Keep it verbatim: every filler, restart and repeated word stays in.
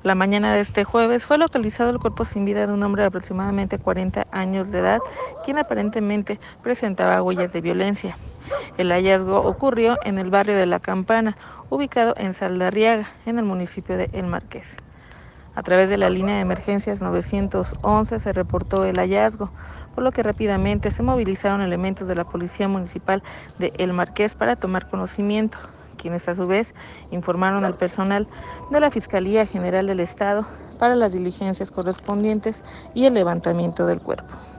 La mañana de este jueves fue localizado el cuerpo sin vida de un hombre de aproximadamente cuarenta años de edad, quien aparentemente presentaba huellas de violencia. El hallazgo ocurrió en el barrio de La Campana, ubicado en Saldarriaga, en el municipio de El Marqués. A través de la línea de emergencias novecientos once se reportó el hallazgo, por lo que rápidamente se movilizaron elementos de la Policía Municipal de El Marqués para tomar conocimiento, quienes a su vez informaron al personal de la Fiscalía General del Estado para las diligencias correspondientes y el levantamiento del cuerpo.